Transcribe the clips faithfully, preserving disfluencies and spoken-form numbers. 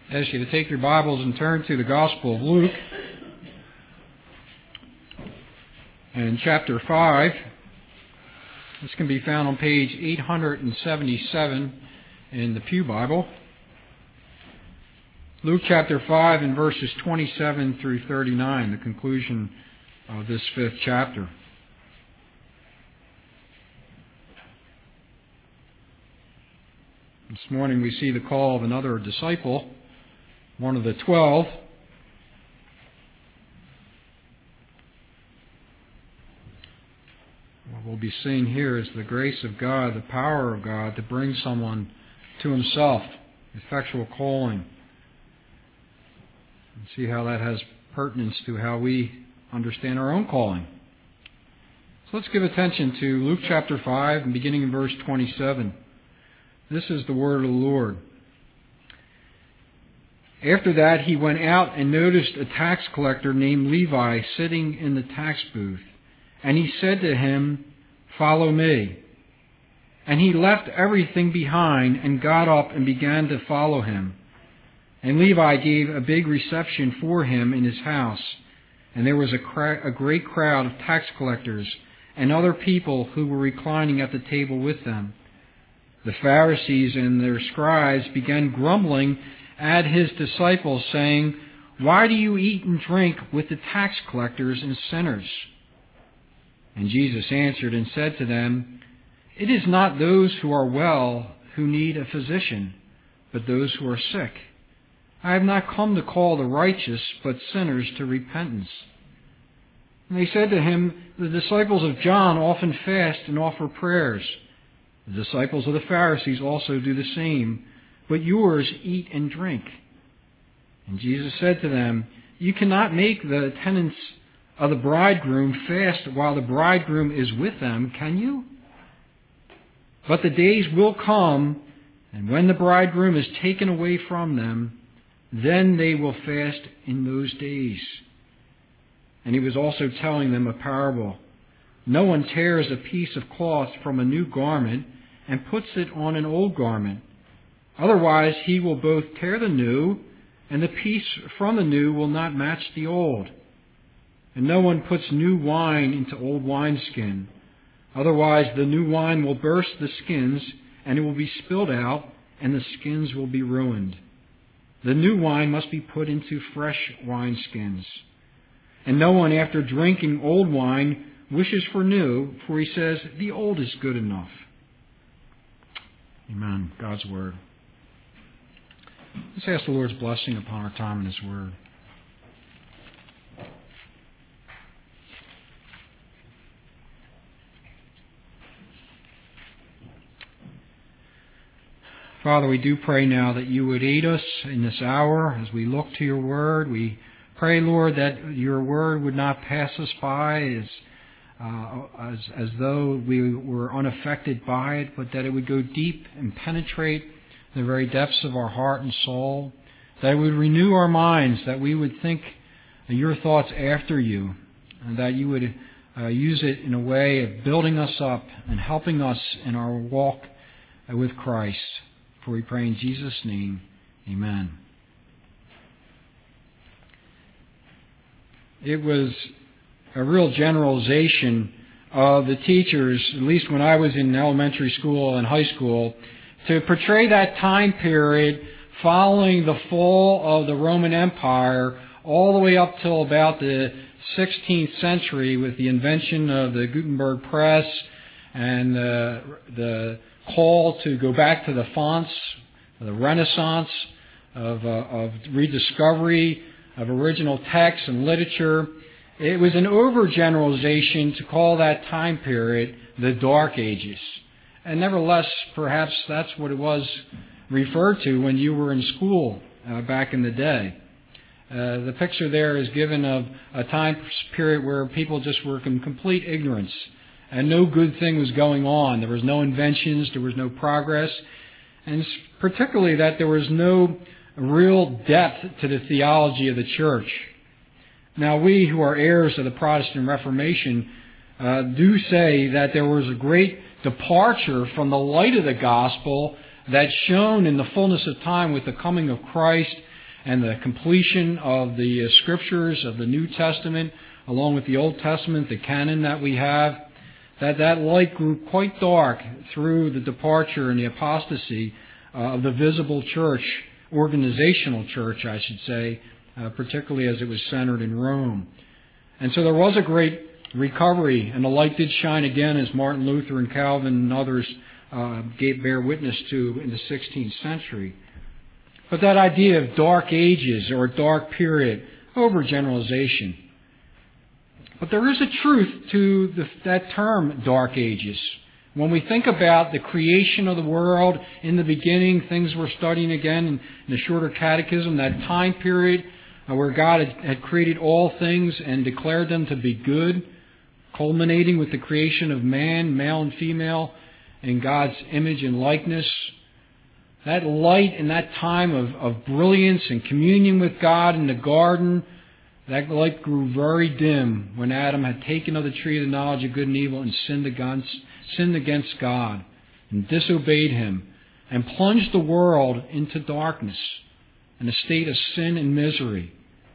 ask you to take your Bibles and turn to the Gospel of Luke and chapter five. This can be found on page eight seventy-seven in the Pew Bible. Luke chapter five and verses twenty-seven through thirty-nine, the conclusion of this fifth chapter. This morning we see the call of another disciple, one of the twelve. What we'll be seeing here is the grace of God, the power of God to bring someone to Himself, effectual calling. And see how that has pertinence to how we understand our own calling. So let's give attention to Luke chapter five, and beginning in verse twenty-seven. This is the word of the Lord. After that, he went out and noticed a tax collector named Levi sitting in the tax booth. And he said to him, "Follow me." And he left everything behind and got up and began to follow him. And Levi gave a big reception for him in his house. And there was a, cra- a great crowd of tax collectors and other people who were reclining at the table with them. The Pharisees and their scribes began grumbling at his disciples, saying, "Why do you eat and drink with the tax collectors and sinners?" And Jesus answered and said to them, "It is not those who are well who need a physician, but those who are sick. I have not come to call the righteous, but sinners to repentance." And they said to him, "The disciples of John often fast and offer prayers. The disciples of the Pharisees also do the same, but yours eat and drink." And Jesus said to them, "You cannot make the attendants of the bridegroom fast while the bridegroom is with them, can you? But the days will come, and when the bridegroom is taken away from them, then they will fast in those days." And he was also telling them a parable. "No one tears a piece of cloth from a new garment and puts it on an old garment. Otherwise he will both tear the new, and the piece from the new will not match the old. And no one puts new wine into old wineskin. Otherwise the new wine will burst the skins, and it will be spilled out, and the skins will be ruined. The new wine must be put into fresh wineskins. And no one, after drinking old wine, wishes for new, for he says, 'The old is good enough.'" Amen. God's Word. Let's ask the Lord's blessing upon our time in His Word. Father, we do pray now that you would aid us in this hour as we look to your Word. We pray, Lord, that your Word would not pass us by as Uh, as, as though we were unaffected by it, but that it would go deep and penetrate the very depths of our heart and soul, that it would renew our minds, that we would think your thoughts after you, and that you would uh, use it in a way of building us up and helping us in our walk with Christ. For we pray in Jesus' name, amen. It was a real generalization of the teachers, at least when I was in elementary school and high school, to portray that time period following the fall of the Roman Empire all the way up till about the sixteenth century with the invention of the Gutenberg press and uh, the call to go back to the fonts, the Renaissance of, uh, of rediscovery of original texts and literature. It was an overgeneralization to call that time period the Dark Ages. And nevertheless, perhaps that's what it was referred to when you were in school uh, back in the day. Uh, the picture there is given of a time period where people just were in complete ignorance and no good thing was going on. There was no inventions, there was no progress, and particularly that there was no real depth to the theology of the church. Now, we who are heirs of the Protestant Reformation uh, do say that there was a great departure from the light of the gospel that shone in the fullness of time with the coming of Christ and the completion of the Scriptures of the New Testament, along with the Old Testament, the canon that we have, that that light grew quite dark through the departure and the apostasy uh, of the visible church, organizational church, I should say, uh, particularly as it was centered in Rome. And so there was a great recovery, and the light did shine again, as Martin Luther and Calvin and others uh, gave, bear witness to in the sixteenth century. But that idea of dark ages or dark period, overgeneralization. But there is a truth to the, that term, dark ages. When we think about the creation of the world in the beginning, things we're studying again in the shorter catechism, that time period uh, where God had, had created all things and declared them to be good, culminating with the creation of man, male and female, in God's image and likeness. That light in that time of, of brilliance and communion with God in the garden, that light grew very dim when Adam had taken of the tree of the knowledge of good and evil and sinned against, sinned against God and disobeyed Him and plunged the world into darkness and a state of sin and misery.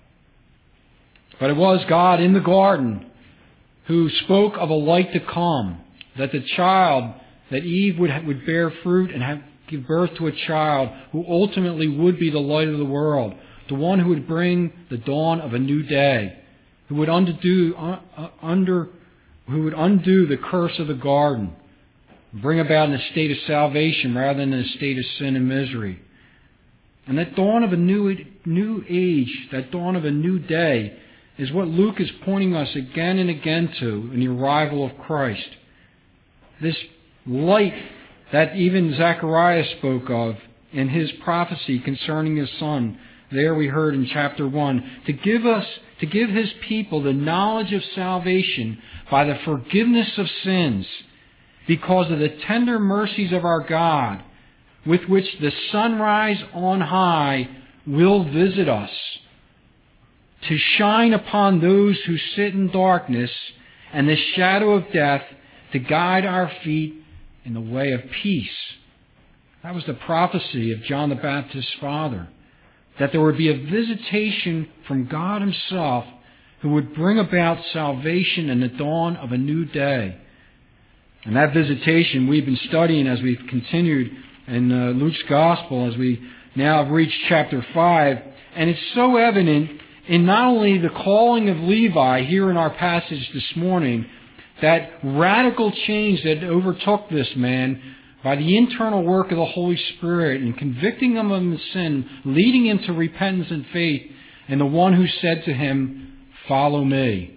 But it was God in the garden who spoke of a light to come, that the child, that Eve would, would bear fruit and have, give birth to a child who ultimately would be the light of the world, the one who would bring the dawn of a new day, who would undo, uh, under, who would undo the curse of the garden, bring about a state of salvation rather than a state of sin and misery. And that dawn of a new, new age, that dawn of a new day, is what Luke is pointing us again and again to in the arrival of Christ. This light that even Zechariah spoke of in his prophecy concerning his Son, there we heard in chapter one, to give us, to give His people the knowledge of salvation by the forgiveness of sins, because of the tender mercies of our God, with which the sunrise on high will visit us, to shine upon those who sit in darkness and the shadow of death, to guide our feet in the way of peace. That was the prophecy of John the Baptist's father, that there would be a visitation from God Himself who would bring about salvation and the dawn of a new day. And that visitation we've been studying as we've continued in uh, Luke's Gospel, as we now have reached chapter five. And it's so evident in not only the calling of Levi here in our passage this morning, that radical change that overtook this man by the internal work of the Holy Spirit and convicting him of his sin, leading him to repentance and faith, and the one who said to him, "Follow me."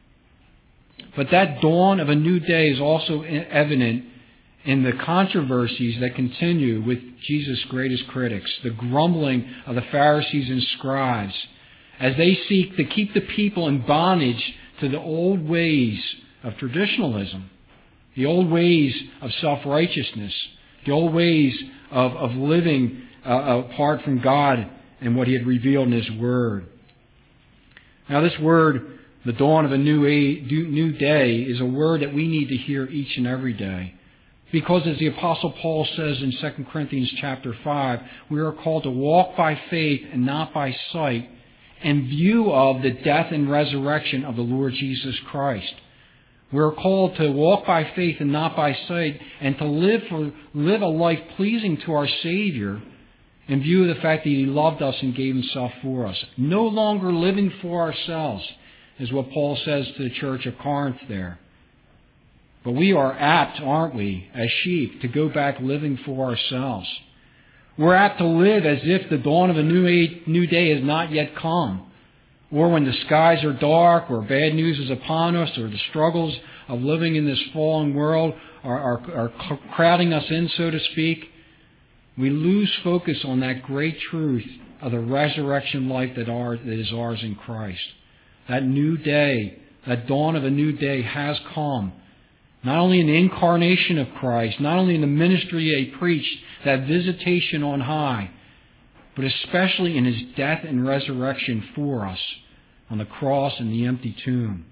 But that dawn of a new day is also evident in the controversies that continue with Jesus' greatest critics, the grumbling of the Pharisees and scribes, as they seek to keep the people in bondage to the old ways of traditionalism, the old ways of self-righteousness, the old ways of, of living uh, apart from God and what He had revealed in His Word. Now this word, the dawn of a new, age, new day, is a word that we need to hear each and every day. Because as the Apostle Paul says in Second Corinthians chapter five, we are called to walk by faith and not by sight, in view of the death and resurrection of the Lord Jesus Christ. We are called to walk by faith and not by sight, and to live for live a life pleasing to our Savior in view of the fact that He loved us and gave Himself for us. No longer living for ourselves, is what Paul says to the church of Corinth there. But we are apt, aren't we, as sheep, to go back living for ourselves. We're apt to live as if the dawn of a new age, new day has not yet come. Or when the skies are dark, or bad news is upon us, or the struggles of living in this fallen world are, are, are crowding us in, so to speak, we lose focus on that great truth of the resurrection life that, are, that is ours in Christ. That new day, that dawn of a new day has come. Not only in the incarnation of Christ, not only in the ministry He preached, that visitation on high, but especially in His death and resurrection for us on the cross and the empty tomb.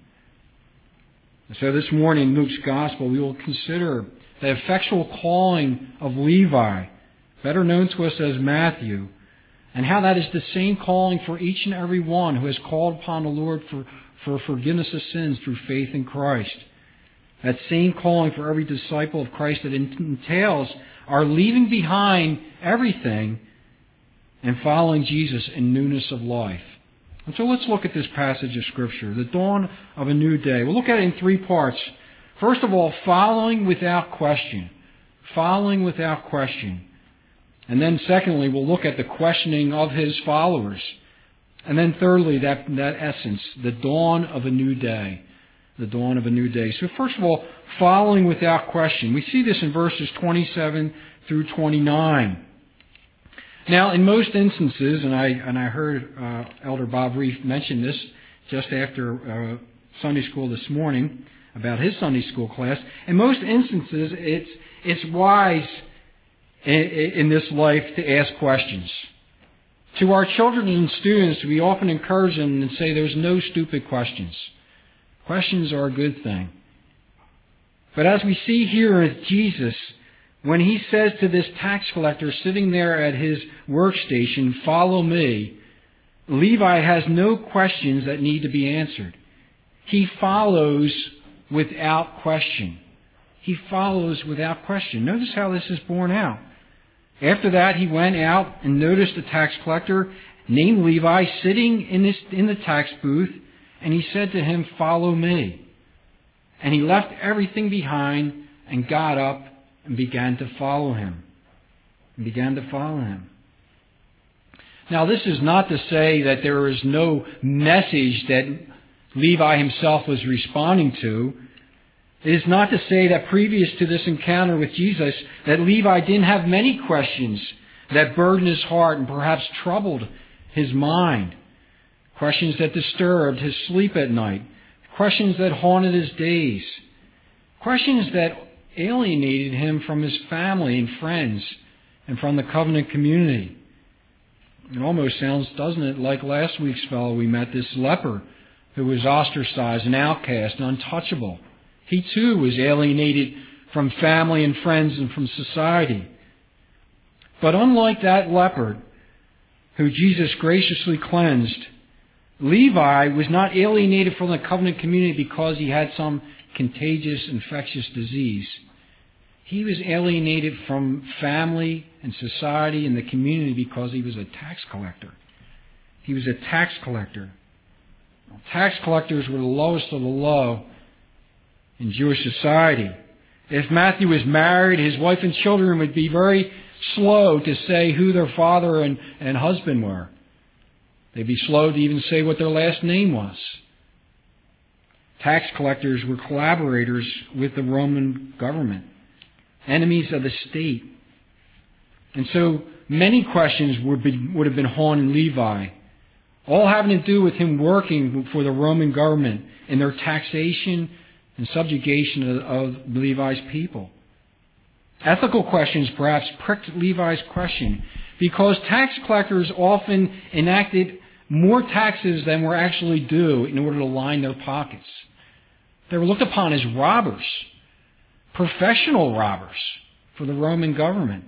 And so this morning in Luke's Gospel, we will consider the effectual calling of Levi, better known to us as Matthew, and how that is the same calling for each and every one who has called upon the Lord for, for forgiveness of sins through faith in Christ. That same calling for every disciple of Christ that entails our leaving behind everything and following Jesus in newness of life. And so let's look at this passage of Scripture, the dawn of a new day. We'll look at it in three parts. First of all, following without question. Following without question. And then secondly, we'll look at the questioning of his followers. And then thirdly, that, that essence, the dawn of a new day. The dawn of a new day. So first of all, following without question. We see this in verses twenty-seven through twenty-nine. Now, in most instances, and I and I heard uh, Elder Bob Reef mention this just after uh, Sunday school this morning about his Sunday school class. In most instances, it's it's wise in, in this life to ask questions. To our children and students, we often encourage them and say there's no stupid questions. Questions are a good thing. But as we see here with Jesus, when he says to this tax collector sitting there at his workstation, "Follow me," Levi has no questions that need to be answered. He follows without question. He follows without question. Notice how this is borne out. After that, he went out and noticed a tax collector named Levi sitting in, this, in the tax booth, and he said to him, "Follow me." And he left everything behind and got up and began to follow him. And began to follow him. Now, this is not to say that there is no message that Levi himself was responding to. It is not to say that previous to this encounter with Jesus, that Levi didn't have many questions that burdened his heart and perhaps troubled his mind. Questions that disturbed his sleep at night. Questions that haunted his days. Questions that alienated him from his family and friends and from the covenant community. It almost sounds, doesn't it, like last week's fellow we met, this leper who was ostracized and outcast and untouchable. He too was alienated from family and friends and from society. But unlike that leper who Jesus graciously cleansed, Levi was not alienated from the covenant community because he had some contagious, infectious disease. He was alienated from family and society and the community because he was a tax collector. He was a tax collector. Tax collectors were the lowest of the low in Jewish society. If Matthew was married, his wife and children would be very slow to say who their father and, and husband were. They'd be slow to even say what their last name was. Tax collectors were collaborators with the Roman government, enemies of the state. And so many questions would, be, would have been haunting Levi, all having to do with him working for the Roman government and their taxation and subjugation of, of Levi's people. Ethical questions perhaps pricked Levi's question because tax collectors often enacted more taxes than were actually due in order to line their pockets. They were looked upon as robbers, professional robbers for the Roman government.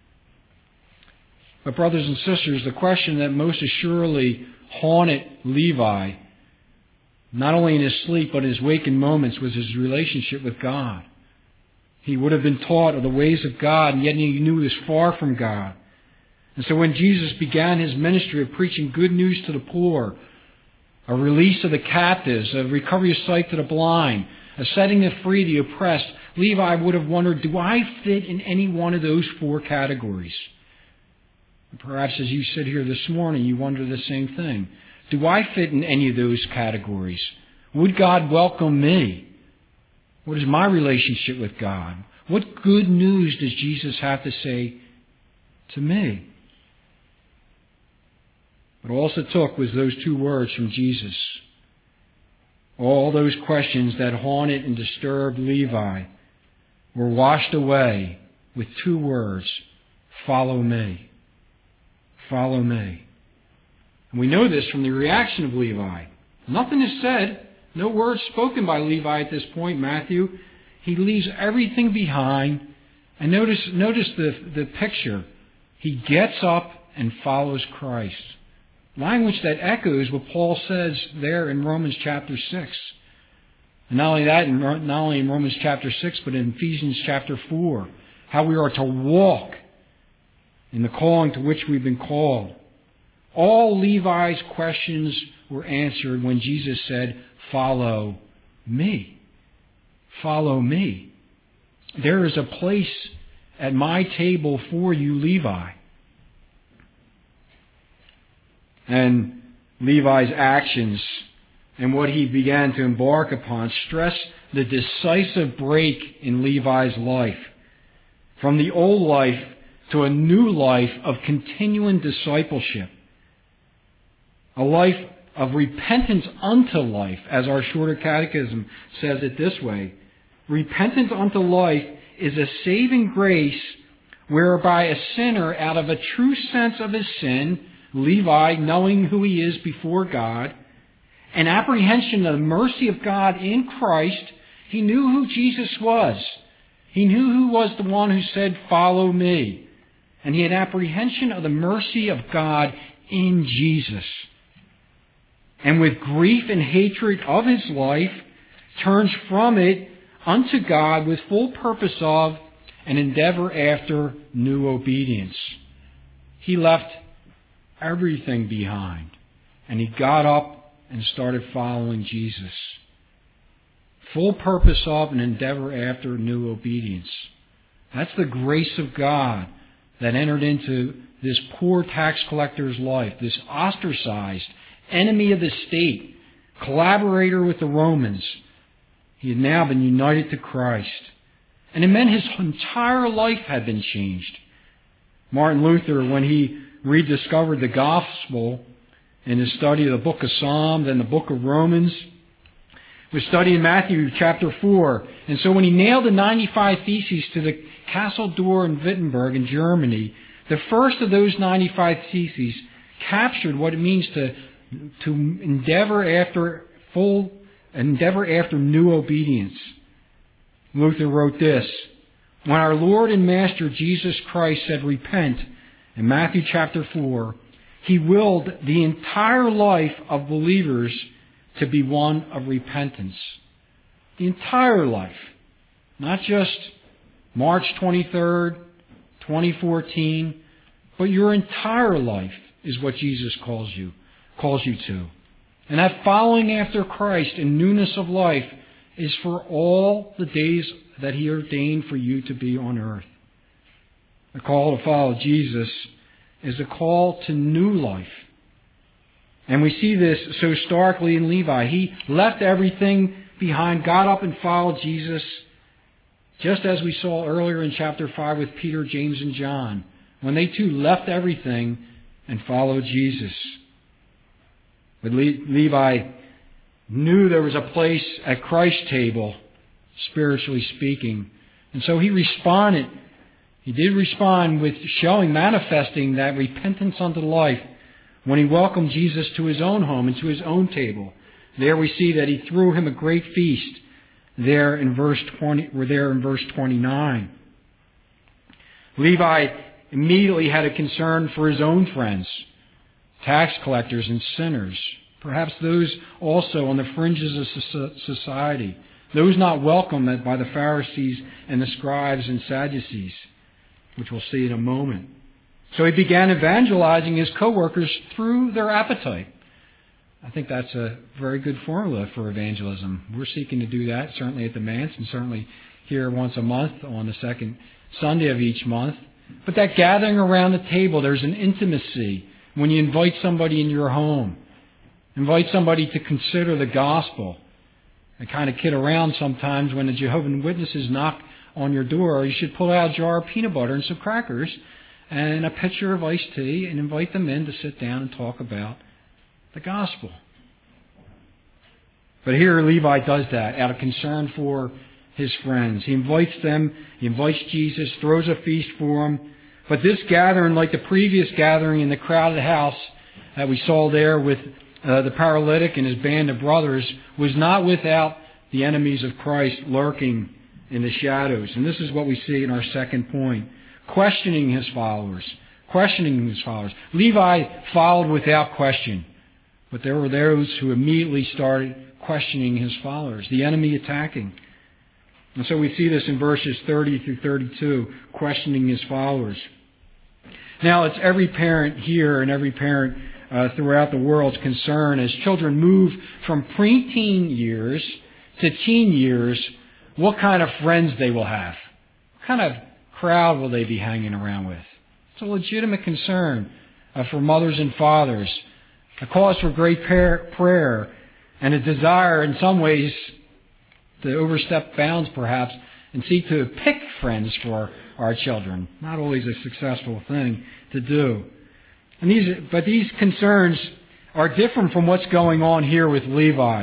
But brothers and sisters, the question that most assuredly haunted Levi, not only in his sleep but in his waking moments, was his relationship with God. He would have been taught of the ways of God, and yet he knew he was far from God. And so when Jesus began his ministry of preaching good news to the poor, a release of the captives, a recovery of sight to the blind, a setting free the oppressed, Levi would have wondered, do I fit in any one of those four categories? And perhaps as you sit here this morning, you wonder the same thing. Do I fit in any of those categories? Would God welcome me? What is my relationship with God? What good news does Jesus have to say to me? But all it took was those two words from Jesus. All those questions that haunted and disturbed Levi were washed away with two words, follow me. Follow me. And we know this from the reaction of Levi. Nothing is said, no words spoken by Levi at this point, Matthew. He leaves everything behind. And notice, notice the, the picture. He gets up and follows Christ. Language that echoes what Paul says there in Romans chapter six. And not only that, in, not only in Romans chapter six, but in Ephesians chapter four, how we are to walk in the calling to which we've been called. All Levi's questions were answered when Jesus said, "Follow me. Follow me. There is a place at my table for you, Levi." And Levi's actions and what he began to embark upon stress the decisive break in Levi's life. From the old life to a new life of continuing discipleship. A life of repentance unto life, as our shorter catechism says it this way. Repentance unto life is a saving grace whereby a sinner, out of a true sense of his sin, Levi, knowing who he is before God, an apprehension of the mercy of God in Christ, he knew who Jesus was. He knew who was the one who said, "Follow me." And he had apprehension of the mercy of God in Jesus. And with grief and hatred of his life, turns from it unto God with full purpose of and endeavor after new obedience. He left everything behind, and he got up and started following Jesus. Full purpose of and endeavor after new obedience. That's the grace of God that entered into this poor tax collector's life, this ostracized enemy of the state, collaborator with the Romans. He had now been united to Christ. And it meant his entire life had been changed. Martin Luther, when he rediscovered the gospel in his study of the book of Psalms and the book of Romans, was studying Matthew chapter four. And so when he nailed the ninety-five Theses to the castle door in Wittenberg in Germany, the first of those ninety-five Theses captured what it means to, to endeavor after full, endeavor after new obedience. Luther wrote this: when our Lord and Master Jesus Christ said, "Repent," in Matthew chapter four, he willed the entire life of believers to be one of repentance. The entire life. Not just March twenty-third, twenty fourteen, but your entire life is what Jesus calls you, calls you to. And that following after Christ in newness of life is for all the days that he ordained for you to be on earth. The call to follow Jesus is a call to new life. And we see this so starkly in Levi. He left everything behind, got up and followed Jesus, just as we saw earlier in chapter five with Peter, James, and John, when they too left everything and followed Jesus. But Levi knew there was a place at Christ's table, spiritually speaking. And so he responded. He did respond with showing, manifesting that repentance unto life when he welcomed Jesus to his own home and to his own table. There we see that he threw him a great feast. There in verse twenty, we're there in verse twenty-nine. Levi immediately had a concern for his own friends, tax collectors and sinners, perhaps those also on the fringes of society, those not welcomed by the Pharisees and the scribes and Sadducees, which we'll see in a moment. So he began evangelizing his co-workers through their appetite. I think that's a very good formula for evangelism. We're seeking to do that, certainly at the Manse and certainly here once a month on the second Sunday of each month. But that gathering around the table, there's an intimacy when you invite somebody in your home. Invite somebody to consider the gospel. I kind of kid around sometimes when the Jehovah's Witnesses knock on your door. You should pull out a jar of peanut butter and some crackers and a pitcher of iced tea and invite them in to sit down and talk about the gospel. But here Levi does that out of concern for his friends. He invites them, he invites Jesus, throws a feast for them. But this gathering, like the previous gathering in the crowded house that we saw there with uh, the paralytic and his band of brothers, was not without the enemies of Christ lurking in the shadows. And this is what we see in our second point. Questioning his followers. questioning his followers. Levi followed without question, but there were those who immediately started questioning his followers, the enemy attacking. And so we see this in verses thirty through thirty-two, questioning his followers. Now, it's every parent here and every parent uh, throughout the world's concern as children move from preteen years to teen years, what kind of friends they will have. What kind of crowd will they be hanging around with? It's a legitimate concern uh, for mothers and fathers, a cause for great prayer, and a desire in some ways to overstep bounds perhaps and seek to pick friends for our children. Not always a successful thing to do. And these, but these concerns are different from what's going on here with Levi.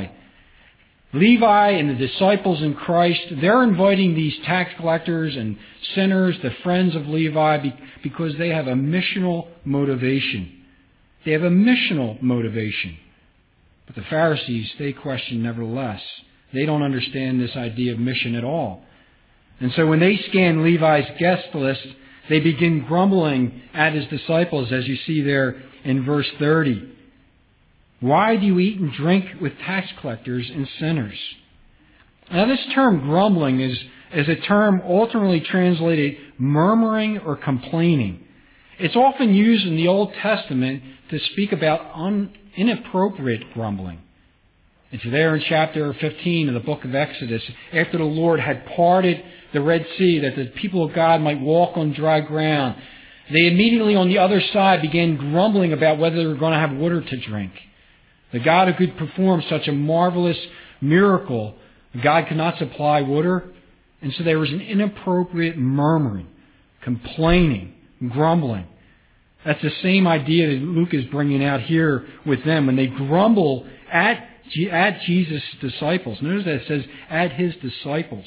Levi and the disciples in Christ, they're inviting these tax collectors and sinners, the friends of Levi, because they have a missional motivation. They have a missional motivation. But the Pharisees, they question nevertheless. They don't understand this idea of mission at all. And so when they scan Levi's guest list, they begin grumbling at his disciples, as you see there in verse thirty. Why do you eat and drink with tax collectors and sinners? Now this term grumbling is, is a term alternately translated murmuring or complaining. It's often used in the Old Testament to speak about un, inappropriate grumbling. It's there in chapter fifteen of the book of Exodus, after the Lord had parted the Red Sea that the people of God might walk on dry ground. They immediately on the other side began grumbling about whether they were going to have water to drink. The God who could perform such a marvelous miracle, God could not supply water. And so there was an inappropriate murmuring, complaining, grumbling. That's the same idea that Luke is bringing out here with them when they grumble at at Jesus' disciples. Notice that it says, at his disciples.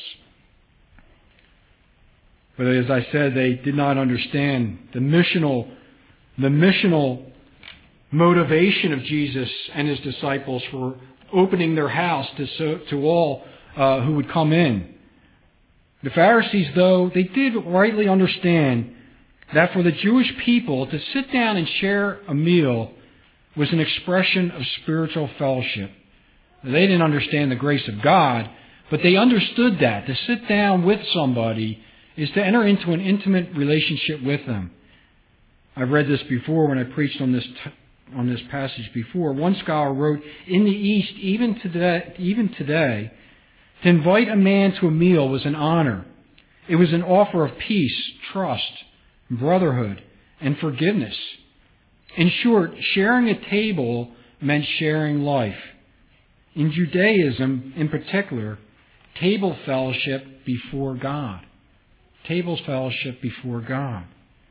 But as I said, they did not understand the missional, the missional motivation of Jesus and his disciples for opening their house to, so, to all uh, who would come in. The Pharisees, though, they did rightly understand that for the Jewish people to sit down and share a meal was an expression of spiritual fellowship. They didn't understand the grace of God, but they understood that. To sit down with somebody is to enter into an intimate relationship with them. I've read this before when I preached on this t- on this passage before. One scholar wrote, in the East, even today, even today, to invite a man to a meal was an honor. It was an offer of peace, trust, brotherhood, and forgiveness. In short, sharing a table meant sharing life. In Judaism, in particular, table fellowship before God. Table fellowship before God.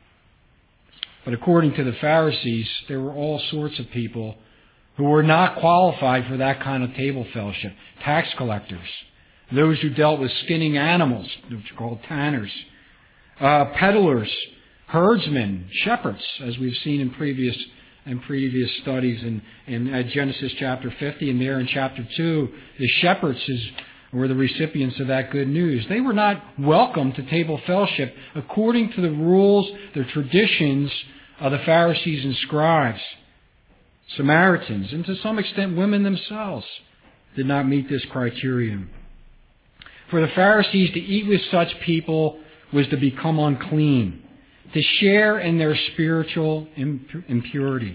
But according to the Pharisees, there were all sorts of people who were not qualified for that kind of table fellowship. Tax collectors, those who dealt with skinning animals, which are called tanners, uh, peddlers, herdsmen, shepherds, as we've seen in previous in previous studies in, in uh, Genesis chapter fifty, and there in chapter two, the shepherds is, were the recipients of that good news. They were not welcome to table fellowship according to the rules, the traditions of the Pharisees and scribes. Samaritans, and to some extent women themselves, did not meet this criterion. For the Pharisees, to eat with such people was to become unclean, to share in their spiritual impurity.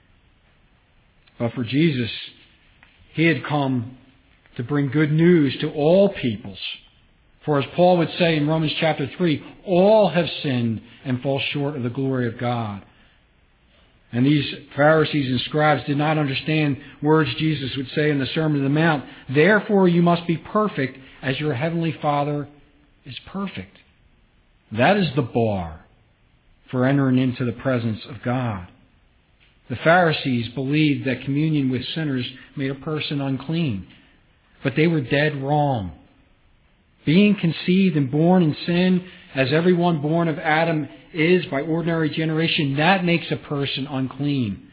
But for Jesus, he had come to bring good news to all peoples. For as Paul would say in Romans chapter three, all have sinned and fall short of the glory of God. And these Pharisees and scribes did not understand words Jesus would say in the Sermon on the Mount. Therefore you must be perfect as your heavenly Father is perfect. That is the bar for entering into the presence of God. The Pharisees believed that communion with sinners made a person unclean. But they were dead wrong. Being conceived and born in sin, as everyone born of Adam is by ordinary generation, that makes a person unclean.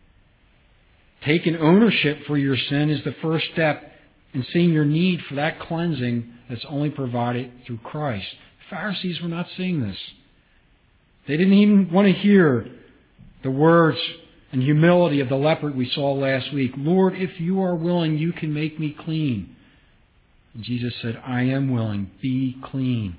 Taking ownership for your sin is the first step in seeing your need for that cleansing that's only provided through Christ. The Pharisees were not seeing this. They didn't even want to hear the words and humility of the leper we saw last week. Lord, if you are willing, you can make me clean. And Jesus said, I am willing. Be clean.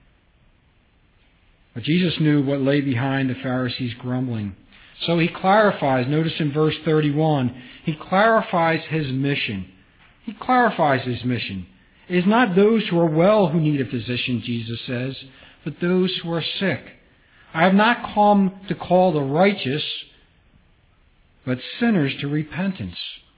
But Jesus knew what lay behind the Pharisees' grumbling. So he clarifies, notice in verse thirty-one, he clarifies his mission. He clarifies his mission. It is not those who are well who need a physician, Jesus says, but those who are sick. I have not come to call the righteous, but sinners to repentance.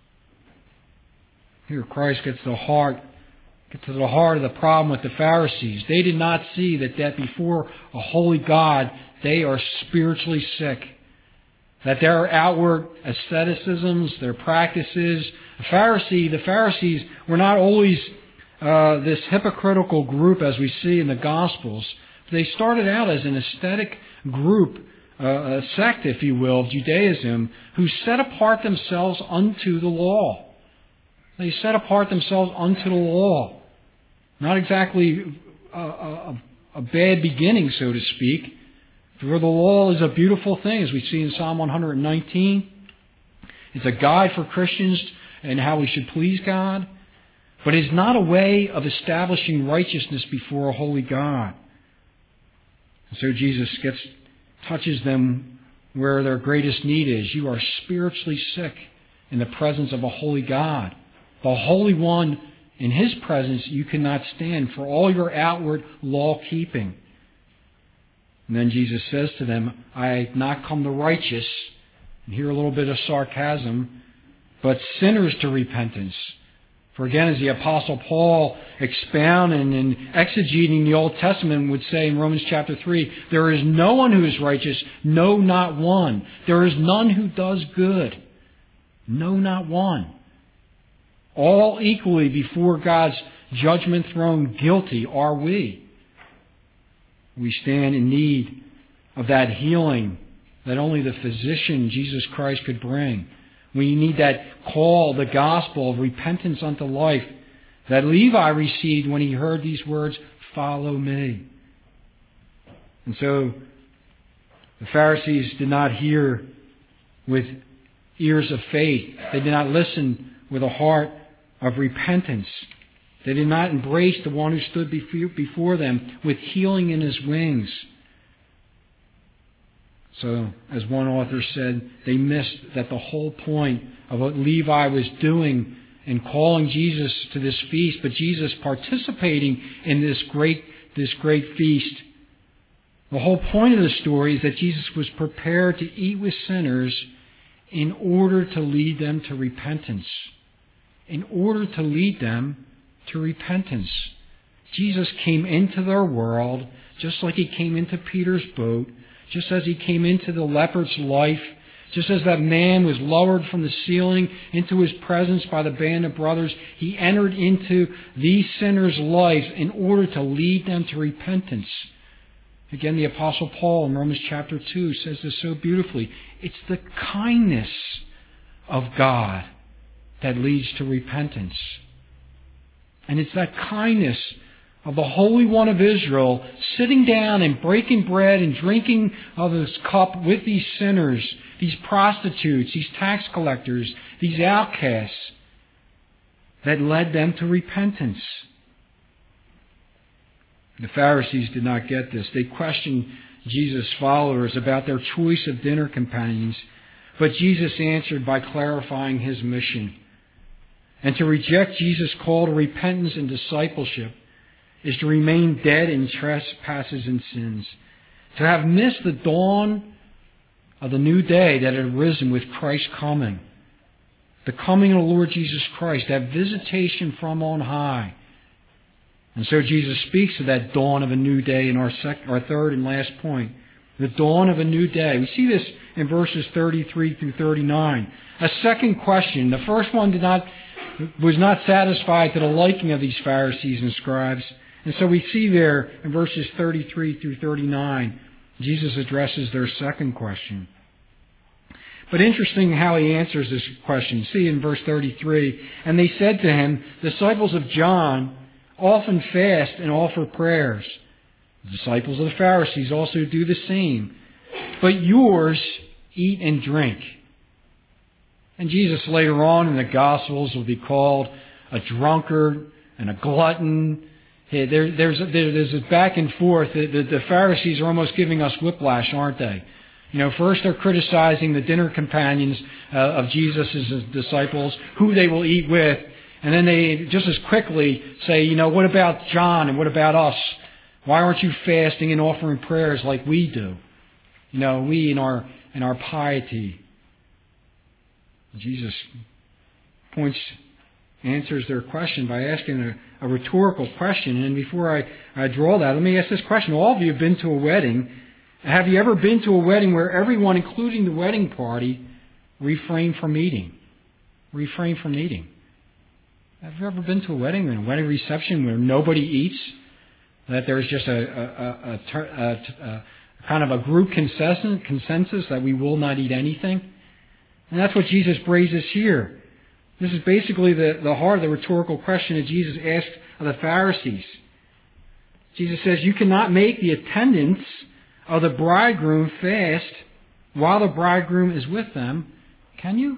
Here Christ gets to the heart, gets to the heart of the problem with the Pharisees. They did not see that, that before a holy God, they are spiritually sick. That their outward asceticisms, their practices, the Pharisee, the Pharisees were not always uh, this hypocritical group as we see in the Gospels. They started out as an ascetic group, uh, a sect, if you will, of Judaism, who set apart themselves unto the law. They set apart themselves unto the law. Not exactly a, a, a bad beginning, so to speak. For the law is a beautiful thing, as we see in Psalm one nineteen. It's a guide for Christians and how we should please God. But it's not a way of establishing righteousness before a holy God. And so Jesus gets touches them where their greatest need is. You are spiritually sick in the presence of a holy God. The Holy One, in His presence, you cannot stand for all your outward law-keeping. And then Jesus says to them, I have not come the righteous, and here a little bit of sarcasm, but sinners to repentance. For again, as the Apostle Paul expounding and exegeting the Old Testament would say in Romans chapter three, there is no one who is righteous, no, not one. There is none who does good, no, not one. All equally before God's judgment throne, guilty are we. We stand in need of that healing that only the physician, Jesus Christ, could bring. We need that call, the gospel of repentance unto life that Levi received when he heard these words, follow me. And so the Pharisees did not hear with ears of faith. They did not listen with a heart of repentance. They did not embrace the one who stood before them with healing in his wings. So, as one author said, they missed that the whole point of what Levi was doing in calling Jesus to this feast, but Jesus participating in this great, this great feast. The whole point of the story is that Jesus was prepared to eat with sinners in order to lead them to repentance. In order to lead them to repentance. Jesus came into their world just like He came into Peter's boat, just as He came into the leper's life, just as that man was lowered from the ceiling into His presence by the band of brothers. He entered into these sinners' lives in order to lead them to repentance. Again, the Apostle Paul in Romans chapter two says this so beautifully. It's the kindness of God that leads to repentance. And it's that kindness of the Holy One of Israel sitting down and breaking bread and drinking of His cup with these sinners, these prostitutes, these tax collectors, these outcasts, that led them to repentance. The Pharisees did not get this. They questioned Jesus' followers about their choice of dinner companions, but Jesus answered by clarifying His mission. And to reject Jesus' call to repentance and discipleship is to remain dead in trespasses and sins. To have missed the dawn of the new day that had arisen with Christ's coming. The coming of the Lord Jesus Christ, that visitation from on high. And so Jesus speaks of that dawn of a new day in our, sec- our third and last point. The dawn of a new day. We see this in verses thirty-three through thirty-nine. A second question. The first one did not was not satisfied to the liking of these Pharisees and scribes. And so we see there in verses thirty-three through thirty-nine, Jesus addresses their second question. But interesting how He answers this question. See in verse thirty-three, and they said to Him, disciples of John often fast and offer prayers. The disciples of the Pharisees also do the same. but yours eat and drink. And Jesus later on in the Gospels will be called a drunkard and a glutton. Hey, there, there's, there's a back and forth. The, the, the Pharisees are almost giving us whiplash, aren't they? You know, first they're criticizing the dinner companions uh, of Jesus' disciples, who they will eat with. And then they just as quickly say, you know, what about John and what about us? Why aren't you fasting and offering prayers like we do? You know, we in our in our piety. Jesus points, answers their question by asking a, a rhetorical question. And before I, I draw that, let me ask this question. All of you have been to a wedding. Have you ever been to a wedding where everyone, including the wedding party, refrained from eating? Refrained from eating. Have you ever been to a wedding, a wedding reception where nobody eats? That there's just a, a, a, a, a, a kind of a group consensus, consensus that we will not eat anything? And that's what Jesus raises here. This is basically the, the heart of the rhetorical question that Jesus asked of the Pharisees. Jesus says, you cannot make the attendants of the bridegroom fast while the bridegroom is with them, can you?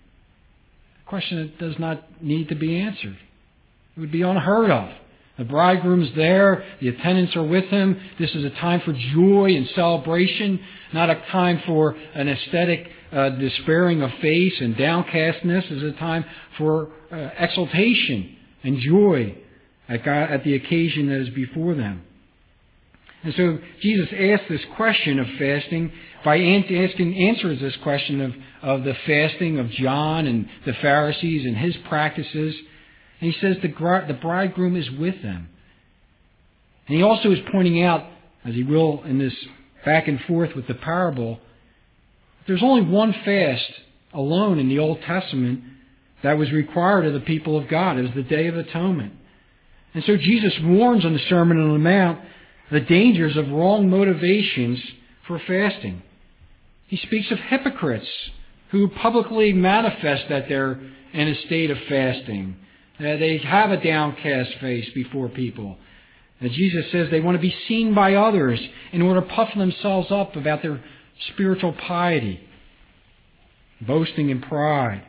A question that does not need to be answered. It would be unheard of. The bridegroom's there, the attendants are with him. This is a time for joy and celebration, not a time for an aesthetic uh, despairing of face and downcastness. This is a time for uh, exultation and joy at, God, at the occasion that is before them. And so Jesus asks this question of fasting by asking, answers this question of, of the fasting of John and the Pharisees and his practices. And he says the, the bridegroom is with them. And he also is pointing out, as he will in this back and forth with the parable, there's only one fast alone in the Old Testament that was required of the people of God. It was the Day of Atonement. And so Jesus warns on the Sermon on the Mount the dangers of wrong motivations for fasting. He speaks of hypocrites who publicly manifest that they're in a state of fasting. Uh, they have a downcast face before people. And Jesus says they want to be seen by others in order to puff themselves up about their spiritual piety, boasting in pride.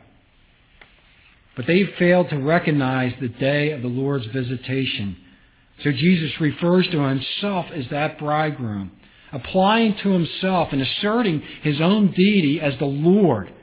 But they've failed to recognize the day of the Lord's visitation. So Jesus refers to himself as that bridegroom, applying to himself and asserting his own deity as the Lord,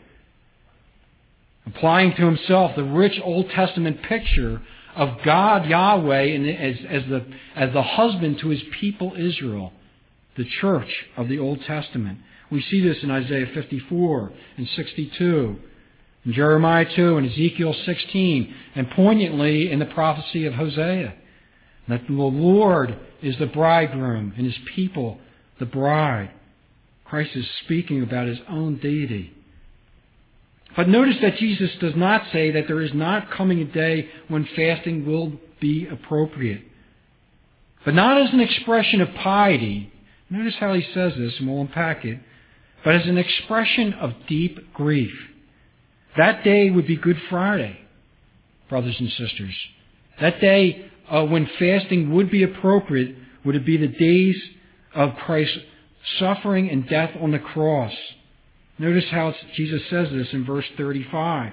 applying to himself the rich Old Testament picture of God Yahweh as, as, the, as the husband to his people Israel, the church of the Old Testament. We see this in Isaiah fifty-four and sixty-two, in Jeremiah two and Ezekiel sixteen, and poignantly in the prophecy of Hosea. That the Lord is the bridegroom and his people the bride. Christ is speaking about his own deity. But notice that Jesus does not say that there is not coming a day when fasting will be appropriate. But not as an expression of piety. Notice how he says this, and we'll unpack it. But as an expression of deep grief. That day would be Good Friday, brothers and sisters. That day Uh, when fasting would be appropriate, would it be the days of Christ's suffering and death on the cross. Notice how Jesus says this in verse thirty-five.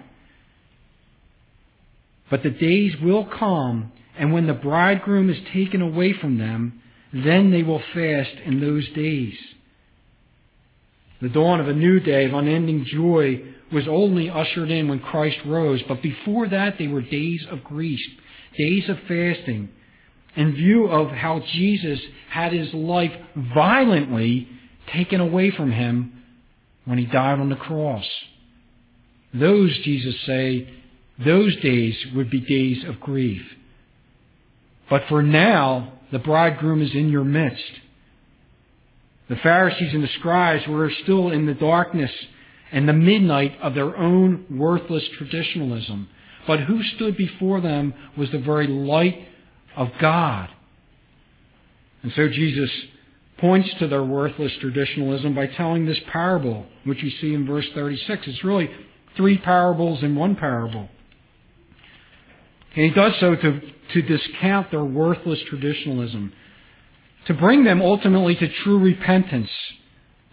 But the days will come, and when the bridegroom is taken away from them, then they will fast in those days. The dawn of a new day of unending joy was only ushered in when Christ rose, but before that they were days of grief. Days of fasting, in view of how Jesus had his life violently taken away from him when he died on the cross. Those, Jesus say, those days would be days of grief. But for now, the bridegroom is in your midst. The Pharisees and the scribes were still in the darkness and the midnight of their own worthless traditionalism. But who stood before them was the very light of God. And so Jesus points to their worthless traditionalism by telling this parable, which you see in verse thirty-six. It's really three parables in one parable. And he does so to, to discount their worthless traditionalism, to bring them ultimately to true repentance.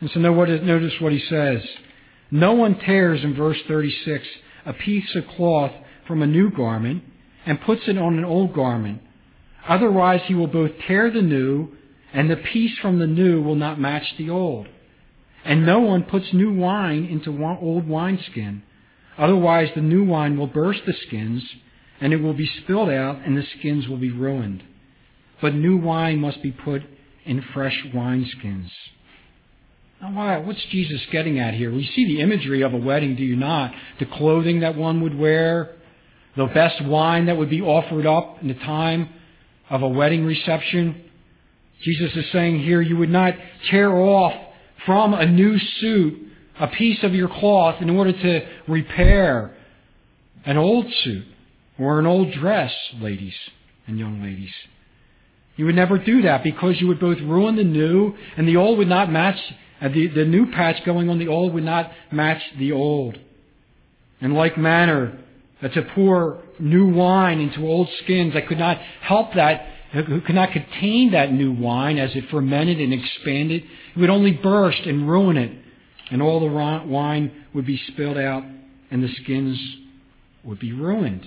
And so notice what he says. No one tears, in verse thirty-six, a piece of cloth from a new garment and puts it on an old garment. Otherwise he will both tear the new, and the piece from the new will not match the old. And no one puts new wine into old wineskin. Otherwise the new wine will burst the skins, and it will be spilled out, and the skins will be ruined. But new wine must be put in fresh wineskins. Now, why? What's Jesus getting at here? We see the imagery of a wedding, do you not? The clothing that one would wear, the best wine that would be offered up in the time of a wedding reception. Jesus is saying here, you would not tear off from a new suit a piece of your cloth in order to repair an old suit or an old dress, ladies and young ladies. You would never do that, because you would both ruin the new, and the old would not match, uh, the, the new patch going on the old would not match the old. In like manner, uh, to pour new wine into old skins that could not help that, who could not contain that new wine as it fermented and expanded, it would only burst and ruin it, and all the wine would be spilled out, and the skins would be ruined.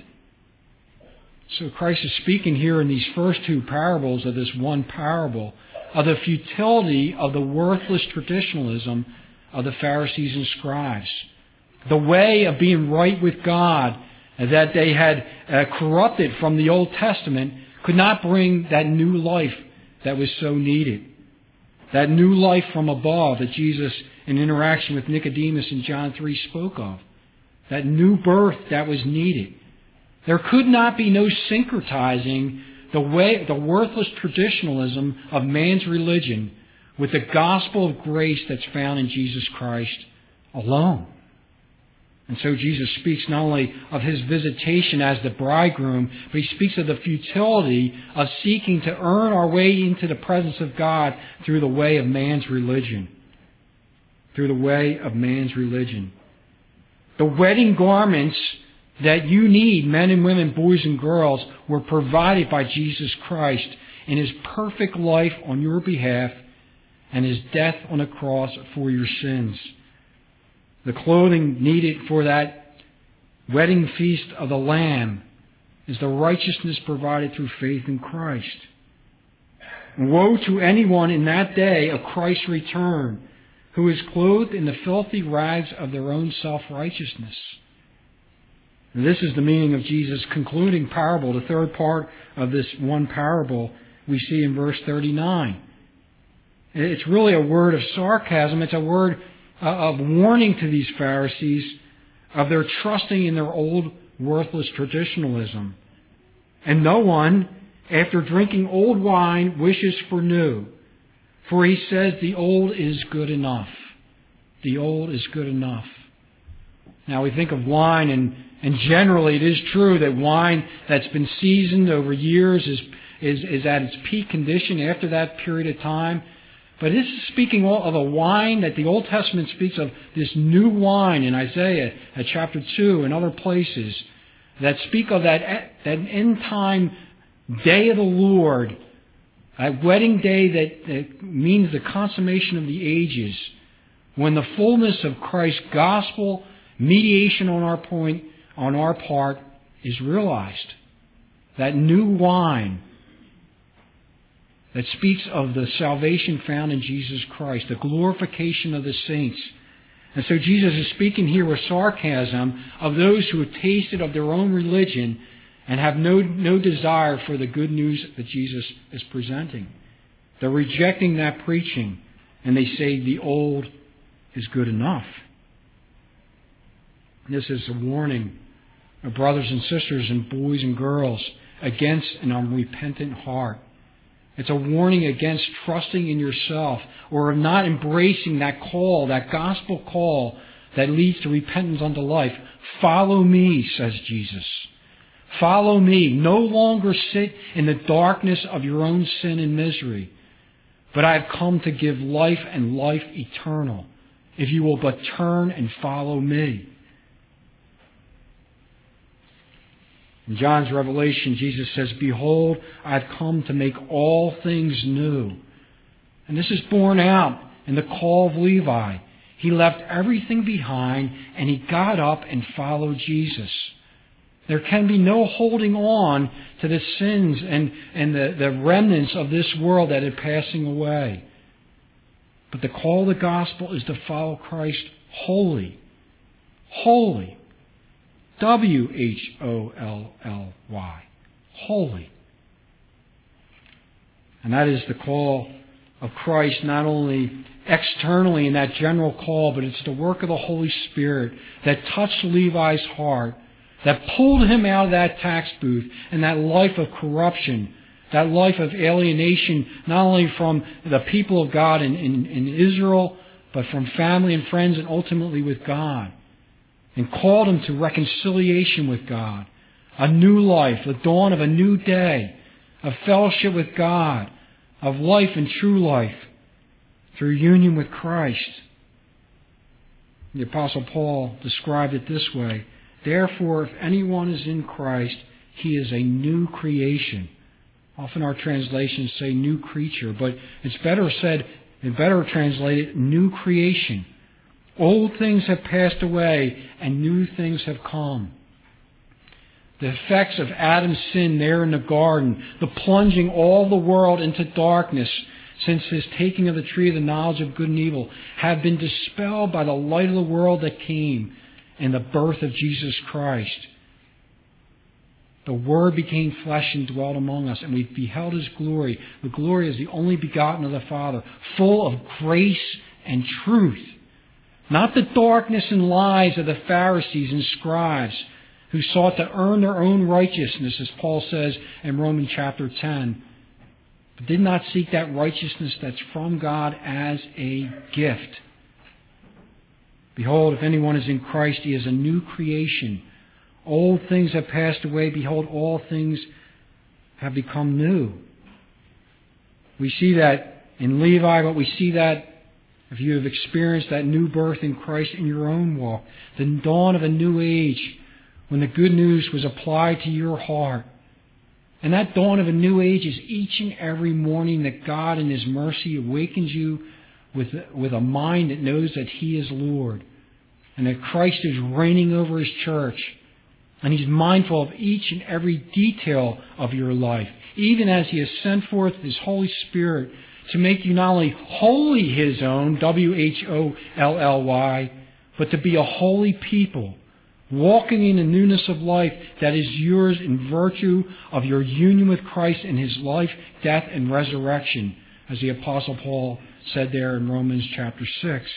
So Christ is speaking here in these first two parables of this one parable of the futility of the worthless traditionalism of the Pharisees and scribes. The way of being right with God that they had uh, corrupted from the Old Testament could not bring that new life that was so needed. That new life from above that Jesus, in interaction with Nicodemus in John three, spoke of. That new birth that was needed. There could not be no syncretizing the way, the worthless traditionalism of man's religion with the gospel of grace that's found in Jesus Christ alone. And so Jesus speaks not only of his visitation as the bridegroom, but he speaks of the futility of seeking to earn our way into the presence of God through the way of man's religion. Through the way of man's religion. The wedding garments that you need, men and women, boys and girls, were provided by Jesus Christ in his perfect life on your behalf and his death on the cross for your sins. The clothing needed for that wedding feast of the Lamb is the righteousness provided through faith in Christ. Woe to anyone in that day of Christ's return who is clothed in the filthy rags of their own self-righteousness. And this is the meaning of Jesus' concluding parable, the third part of this one parable we see in verse thirty-nine. It's really a word of sarcasm. It's a word of warning to these Pharisees of their trusting in their old worthless traditionalism. And no one, after drinking old wine, wishes for new. For he says the old is good enough. The old is good enough. Now we think of wine, and, and generally it is true that wine that's been seasoned over years is, is, is at its peak condition after that period of time. But this is speaking of a wine that the Old Testament speaks of, this new wine in Isaiah at chapter two and other places that speak of that, that end time day of the Lord, a wedding day that, that means the consummation of the ages, when the fullness of Christ's gospel mediation on our point, on our part, is realized. That new wine that speaks of the salvation found in Jesus Christ, the glorification of the saints. And so Jesus is speaking here with sarcasm of those who have tasted of their own religion and have no, no desire for the good news that Jesus is presenting. They're rejecting that preaching, and they say the old is good enough. This is a warning of brothers and sisters and boys and girls against an unrepentant heart. It's a warning against trusting in yourself or of not embracing that call, that gospel call that leads to repentance unto life. Follow me, says Jesus. Follow me. No longer sit in the darkness of your own sin and misery, but I have come to give life and life eternal, if you will but turn and follow me. In John's Revelation, Jesus says, "Behold, I've come to make all things new." And this is borne out in the call of Levi. He left everything behind and he got up and followed Jesus. There can be no holding on to the sins and, and the, the remnants of this world that are passing away. But the call of the gospel is to follow Christ wholly. Holy. W H O L L Y. Holy. And that is the call of Christ, not only externally in that general call, but it's the work of the Holy Spirit that touched Levi's heart, that pulled him out of that tax booth and that life of corruption, that life of alienation, not only from the people of God in, in, in Israel, but from family and friends and ultimately with God, and called him to reconciliation with God, a new life, the dawn of a new day, of fellowship with God, of life and true life through union with Christ. The Apostle Paul described it this way: therefore, if anyone is in Christ, he is a new creation. Often our translations say new creature, but it's better said, and better translated, new creation. Old things have passed away and new things have come. The effects of Adam's sin there in the garden, the plunging all the world into darkness since his taking of the tree of the knowledge of good and evil, have been dispelled by the light of the world that came in the birth of Jesus Christ. The Word became flesh and dwelt among us, and we beheld His glory. The glory is the only begotten of the Father, full of grace and truth. Not the darkness and lies of the Pharisees and scribes, who sought to earn their own righteousness, as Paul says in Romans chapter ten, but did not seek that righteousness that's from God as a gift. Behold, if anyone is in Christ, he is a new creation. Old things have passed away. Behold, all things have become new. We see that in Levi, but we see that if you have experienced that new birth in Christ in your own walk, the dawn of a new age, when the good news was applied to your heart. And that dawn of a new age is each and every morning that God in His mercy awakens you with, with a mind that knows that He is Lord and that Christ is reigning over His church. And He's mindful of each and every detail of your life, even as He has sent forth His Holy Spirit to make you not only wholly His own, W H O L L Y, but to be a holy people, walking in the newness of life that is yours in virtue of your union with Christ in His life, death, and resurrection, as the Apostle Paul said there in Romans chapter six.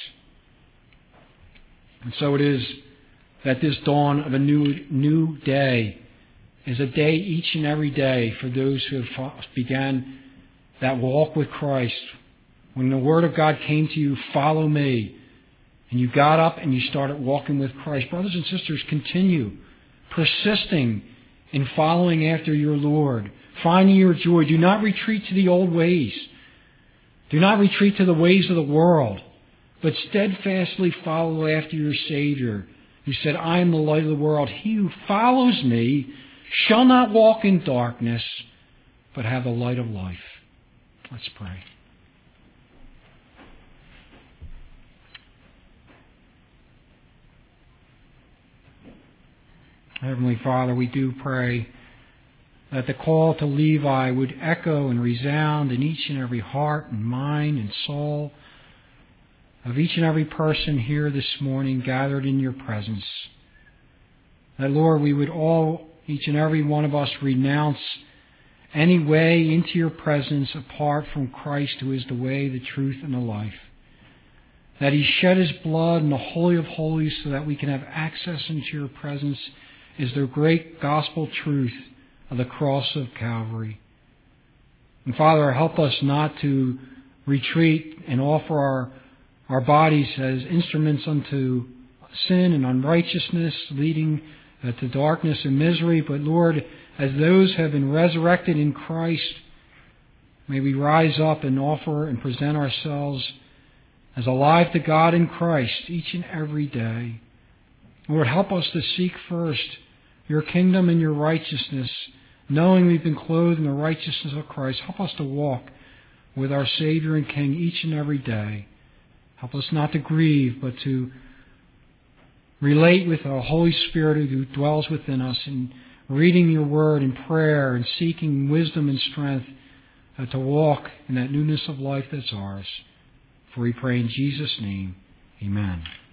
And so it is that this dawn of a new new day is a day each and every day for those who have began that walk with Christ. When the Word of God came to you, follow me, and you got up and you started walking with Christ. Brothers and sisters, continue persisting in following after your Lord, finding your joy. Do not retreat to the old ways. Do not retreat to the ways of the world, but steadfastly follow after your Savior, who said, I am the light of the world. He who follows me shall not walk in darkness, but have the light of life. Let's pray. Heavenly Father, we do pray that the call to Levi would echo and resound in each and every heart and mind and soul of each and every person here this morning gathered in your presence. That, Lord, we would all, each and every one of us, renounce any way into your presence apart from Christ, who is the way, the truth, and the life. That He shed His blood in the Holy of Holies so that we can have access into your presence is the great gospel truth of the cross of Calvary. And Father, help us not to retreat and offer our, our bodies as instruments unto sin and unrighteousness, leading uh, to darkness and misery. But Lord, as those who have been resurrected in Christ, may we rise up and offer and present ourselves as alive to God in Christ each and every day. Lord, help us to seek first your kingdom and your righteousness, knowing we've been clothed in the righteousness of Christ. Help us to walk with our Savior and King each and every day. Help us not to grieve, but to relate with the Holy Spirit who dwells within us in reading your word in prayer and seeking wisdom and strength uh, to walk in that newness of life that's ours. For we pray in Jesus' name, amen.